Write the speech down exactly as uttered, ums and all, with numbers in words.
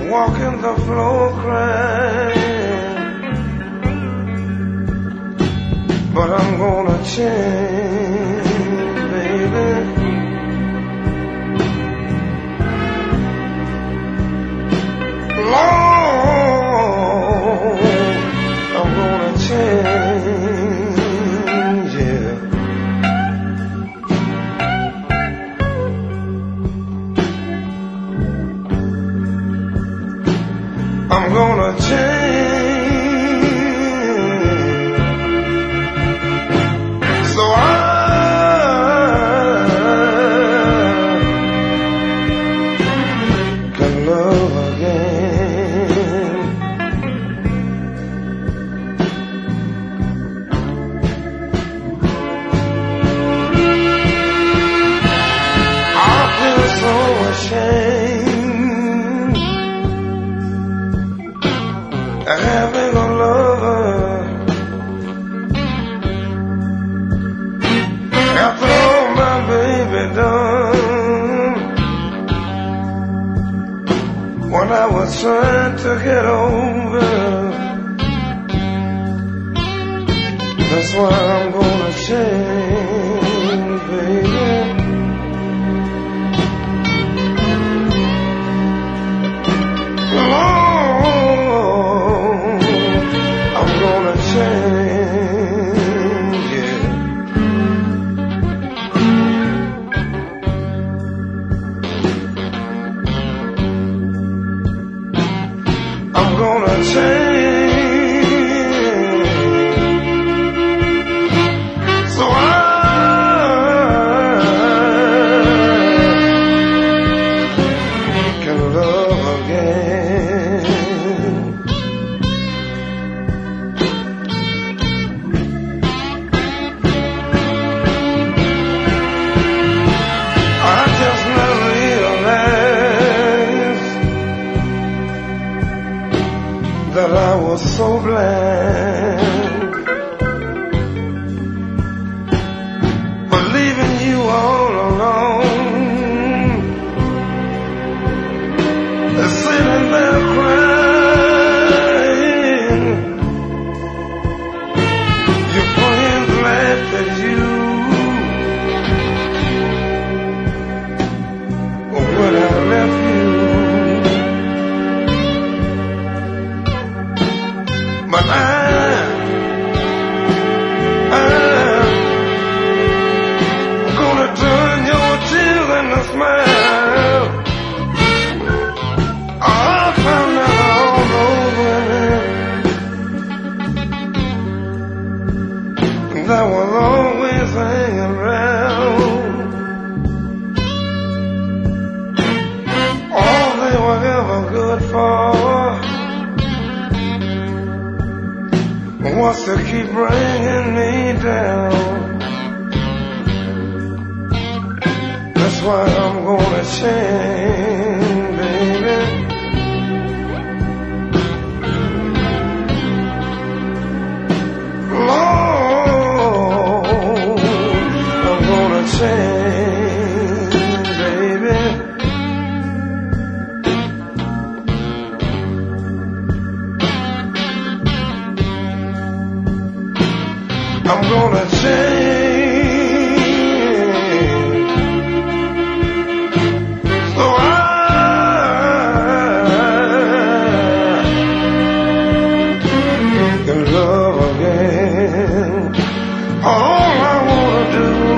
walking the floor crying, but I'm gonna change, baby. Lord, I'm gonna change, yeah. I'm gonna change, so I can love again. I feel so ashamed having a lover after all my baby done. When I was trying to get over, that's why I'm gonna change, baby. Lord, I'm gonna change, yeah. I'm gonna change, so I can love again. I just now realized that I was so blind, but leaving you all alone, sitting there crying, your friends laughed at you when I left you. But I, I'm gonna turn your tears into smile. I found out all over that was always hanging around. All they were ever good for was to keep bringing me down. That's why I'm gonna change, baby. Lord, I'm gonna change, baby. I'm gonna change, so I can love again. All I wanna do